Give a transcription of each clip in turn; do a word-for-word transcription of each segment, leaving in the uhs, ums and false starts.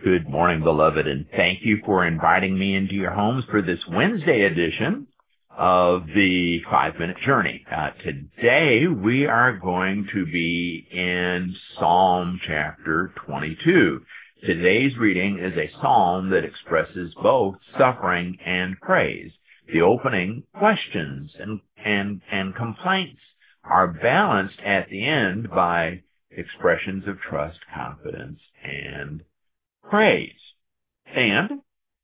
Good morning, beloved, and thank you for inviting me into your homes for this Wednesday edition of the Five-Minute Journey. Uh, today, we are going to be in Psalm chapter twenty-two. Today's reading is a psalm that expresses both suffering and praise. The opening questions and, and, and complaints are balanced at the end by expressions of trust, confidence, and praise. And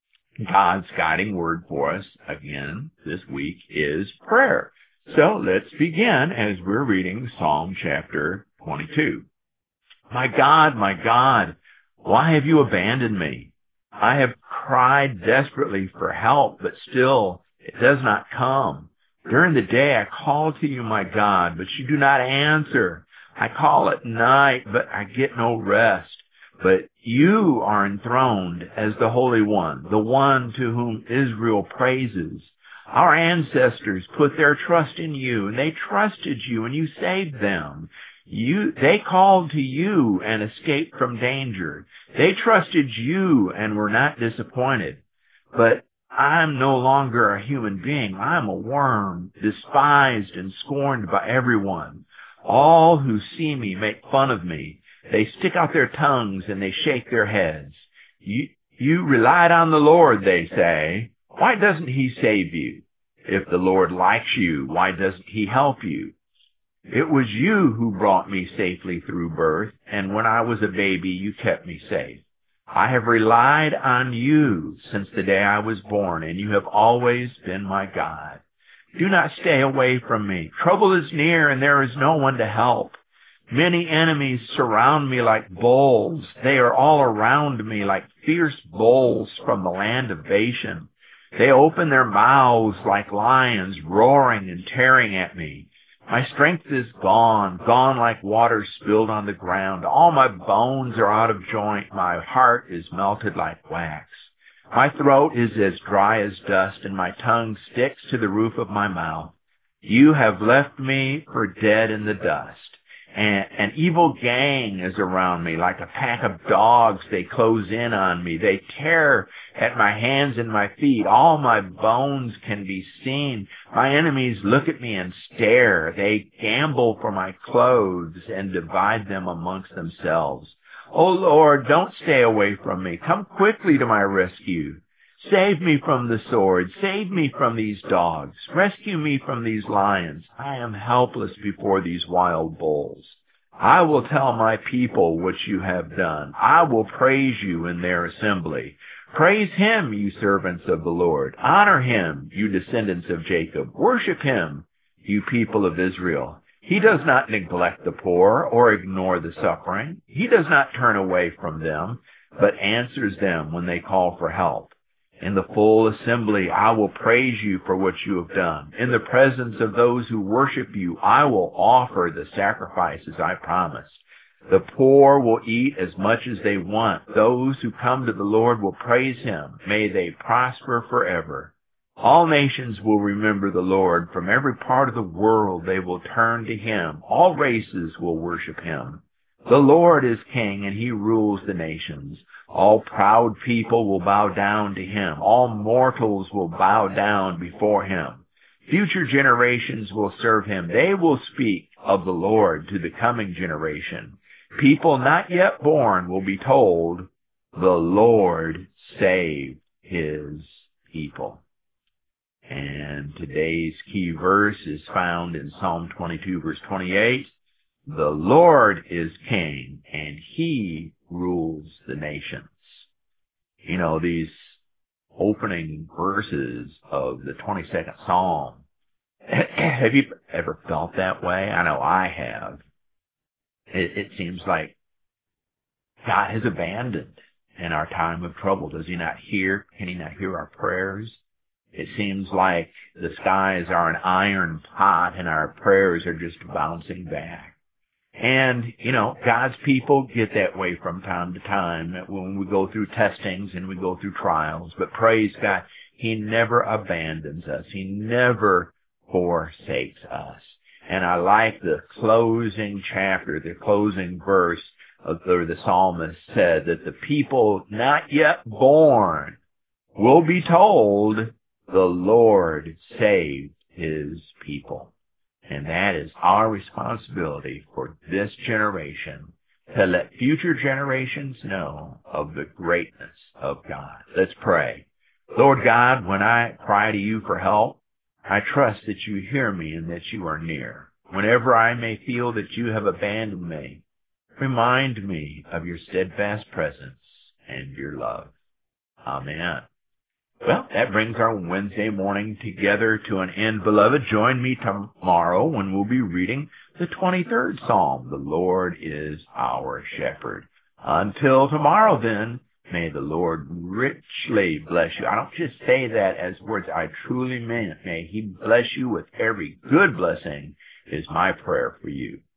God's guiding word for us, again, this week is prayer. So let's begin as we're reading Psalm chapter twenty-two. My God, my God, why have you abandoned me? I have cried desperately for help, but still it does not come. During the day I call to you, my God, but you do not answer. I call at night, but I get no rest. But you are enthroned as the Holy One, the one to whom Israel praises. Our ancestors put their trust in you, and they trusted you, and you saved them. You, they called to you and escaped from danger. They trusted you and were not disappointed. But I'm no longer a human being. I'm a worm, despised and scorned by everyone. All who see me make fun of me. They stick out their tongues and they shake their heads. You, you relied on the Lord, they say. Why doesn't he save you? If the Lord likes you, why doesn't he help you? It was you who brought me safely through birth, and when I was a baby, you kept me safe. I have relied on you since the day I was born, and you have always been my God. Do not stay away from me. Trouble is near, and there is no one to help. Many enemies surround me like bulls. They are all around me like fierce bulls from the land of Bashan. They open their mouths like lions, roaring and tearing at me. My strength is gone, gone like water spilled on the ground. All my bones are out of joint. My heart is melted like wax. My throat is as dry as dust, and my tongue sticks to the roof of my mouth. You have left me for dead in the dust. And an evil gang is around me. Like a pack of dogs, they close in on me. They tear at my hands and my feet. All my bones can be seen. My enemies look at me and stare. They gamble for my clothes and divide them amongst themselves. Oh, Lord, don't stay away from me. Come quickly to my rescue. Save me from the sword. Save me from these dogs. Rescue me from these lions. I am helpless before these wild bulls. I will tell my people what you have done. I will praise you in their assembly. Praise him, you servants of the Lord. Honor him, you descendants of Jacob. Worship him, you people of Israel. He does not neglect the poor or ignore the suffering. He does not turn away from them, but answers them when they call for help. In the full assembly, I will praise you for what you have done. In the presence of those who worship you, I will offer the sacrifices I promised. The poor will eat as much as they want. Those who come to the Lord will praise him. May they prosper forever. All nations will remember the Lord. From every part of the world they will turn to him. All races will worship him. The Lord is king, and he rules the nations. All proud people will bow down to him. All mortals will bow down before him. Future generations will serve him. They will speak of the Lord to the coming generation. People not yet born will be told, the Lord saved his people. And today's key verse is found in Psalm twenty-two, verse twenty-eight. The Lord is king, and he rules the nations. You know, these opening verses of the twenty-second Psalm, have you ever felt that way? I know I have. It, it seems like God has abandoned in our time of trouble. Does he not hear? Can he not hear our prayers? It seems like the skies are an iron pot and our prayers are just bouncing back. And, you know, God's people get that way from time to time when we go through testings and we go through trials. But praise God, he never abandons us. He never forsakes us. And I like the closing chapter, the closing verse or the psalmist said that the people not yet born will be told the Lord saved his people. And that is our responsibility for this generation, to let future generations know of the greatness of God. Let's pray. Lord God, when I cry to you for help, I trust that you hear me and that you are near. Whenever I may feel that you have abandoned me, remind me of your steadfast presence and your love. Amen. Well, that brings our Wednesday morning together to an end, beloved. Join me tomorrow when we'll be reading the twenty-third Psalm. The Lord is our shepherd. Until tomorrow, then, may the Lord richly bless you. I don't just say that as words. I truly mean it. May he bless you with every good blessing is my prayer for you.